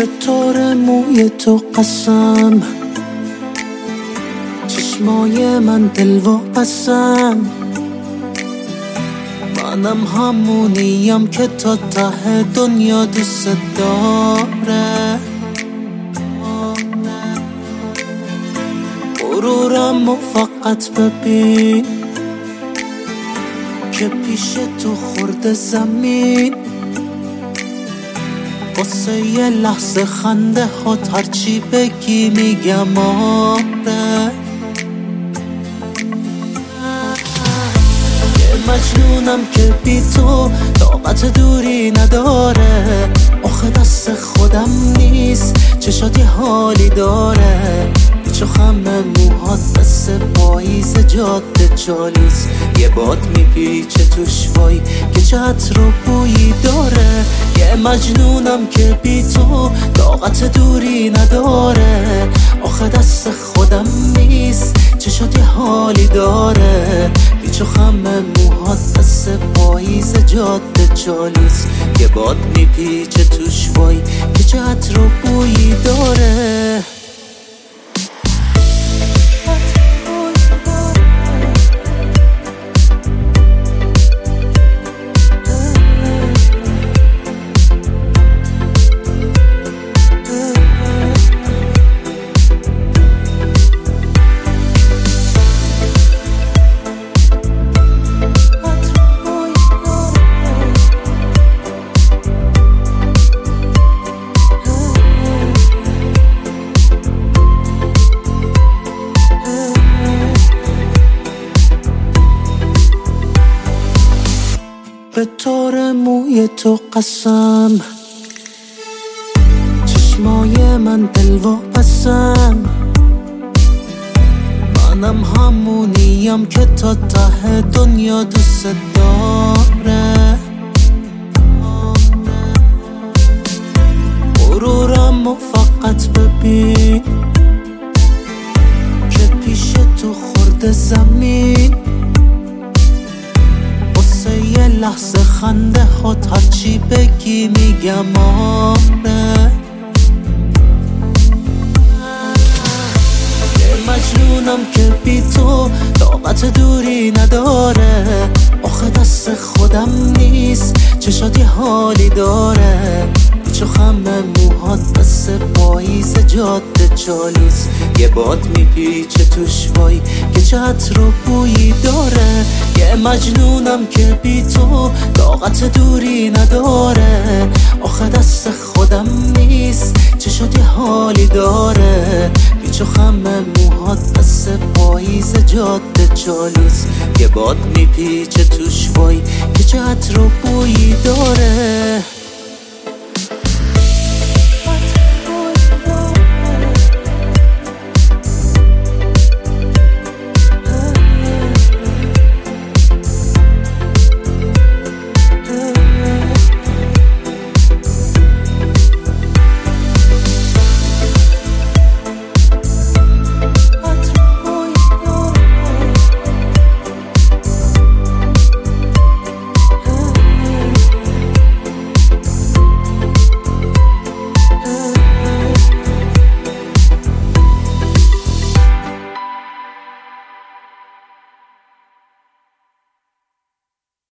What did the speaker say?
به طور موی تو قسم، چشمای من دل واپسن. منم همونیم که تا ته دنیا دوست داره. غرورم و فقط ببین که پیش تو خورده زمین. واسه یه لحظه خنده هات هرچی بگی میگم آره. یه مجنونم که بی تو طاقت دوری نداره. آخه دست خودم نیست، چشات یه حالی داره. چو خم موهات مثل پاییز جاده جالوس. یه باد میپیچه توش وای که چت رو بویی داره. یه مجنونم که بی تو طاقت دوری نداره. آخه دست خودم نیست، چشات یه حالی داره. چو خم موهات مثل پاییز جاده جالوس. یه باد میپیچه توش وای که چت رو بویی داره. به طور موی تو قسم، چشمای من دل واپسن. منم همونیم که تا ته دنیا دوست داره. غرورم و فقط ببین که پیش تو خورده زمین. یه لحظه خنده هات هرچی بگی میگم آره. یه مجنونم که بی تو طاقت دوری نداره. آخه دست خودم نیست، چشات یه حالی داره. چو خم موهات مثل پاییز جاده جالوس. یه باد میپیچه توش وای که چت رو بویی داره. یه مجنونم که بی تو طاقت دوری نداره. آخه دست خودم نیست، چشات یه حالی داره. چو خم موهات مثل پاییز جاده جالوس. یه باد میپیچه توش وای که چت رو